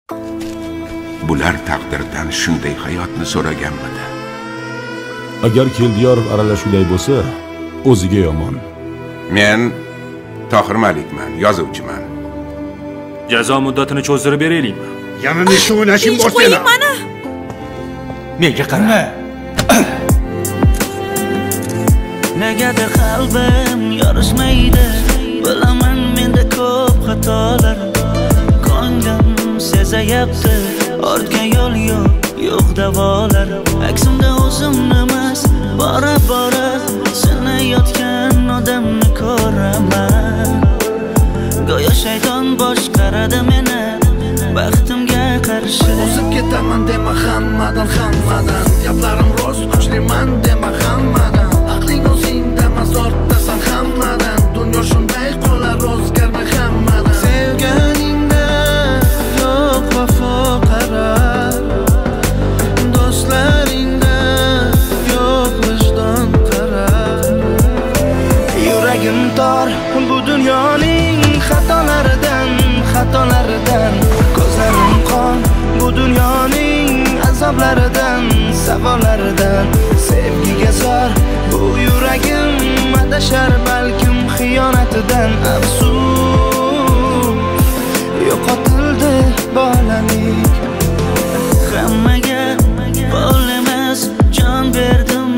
Bular taqdirdan shunday hayotni so'raganmidi? Agar Keldiyorov aralashuvday bo'lsa, o'ziga yomon. Men Tohir Malikman, yozuvchiman. Jazo muddatini cho'zdirib beraylikmi? Yana nechta o'ynashing bor seni? Mana. Menga qara. Negadir qalbim yorishmaydi, bilaman menda ko'p xatolar. Ko'nglim sezayapti, ortga yo'l yo'q davolar. Aksimda o'zimni emas, bora sinayotgan odamni ko'raman. Go'yo shayton boshqaradi meni, baxtimga qarshi. O'zib ketaman dema hammadan. Gaplarim rost, kuchliman dema hammadan. Aqling o'zingda emas, ortdasan hammadan. Dunyo shunday qolar, o'zgarma hammadan. Sevganingda yo'q vafo qarar, do'stlaringda yo'q vijdon qarar. Yuragim tor bu dunyoning xatolaridan. Ko'zlarim qon bu dunyoning azoblaridan, savollaridan. Sevgiga zor bu yuragim adashar, balkim xiyonatidan. Afsus, yo'qotildi bolalik. Hammaga bol emas, jon berdim.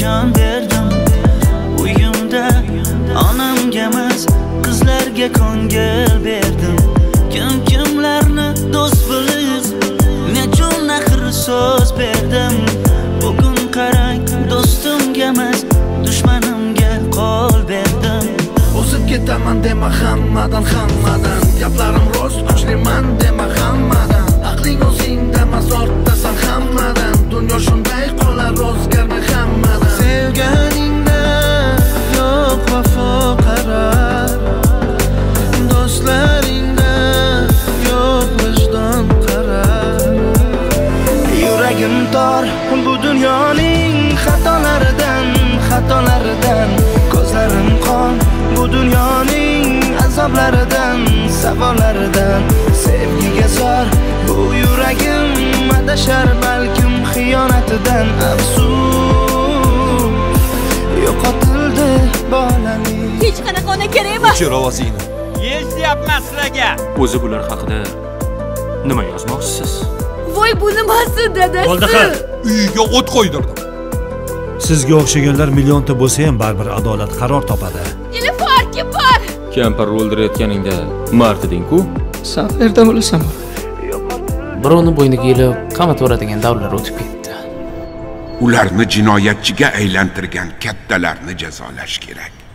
Uyimda onamga emas, qizlarga ko'ngil berdim. Kimlarni do'st bilib, nechun axir so'z berdim. Bugun qarang, do'stimga emas, dushmanimga qo'l berdim. O'zib ketaman dema hammadan. Gaplarim rost, kuchliman dema hammadan. Aqling o'zingda emas, ortdasan hammadan. Dunyo shunday qolar, o'zgarma hammadan. Sevganingda yo'q vafo qarar, do'stlaringda yo'q vijdon qarar. Yuragim tor bu dunyoning xatolaridan. Ko'zlarim qon bu dunyoning azoblaridan, savollaridan. Sevgiga zor bu yuragim adashar, balkim xiyonatidan. Afsus, yo'qotildi bolalik. Hech qanaqa ona kerak emas. O'chir ovozingni. Eslayapman sizlarga. O'zi bular haqida nima yozmoqchisiz? Voy, bu nimasi dadasi? Bo'ldi xir. Uyiga o't qo'ydirdim. Sizga o'xshaganlar millionta bo'lsa ham baribir adolat qaror topadi. Nima farqi bor? Kampir o'ldirayotganingda mard eding-ku. Saferda bo'lasam. Birovni bo'yniga ilib qamataveradigan davrlar o'tib ketdi. Ularni jinoyatchiga aylantirgan kattalarni jazolash kerak.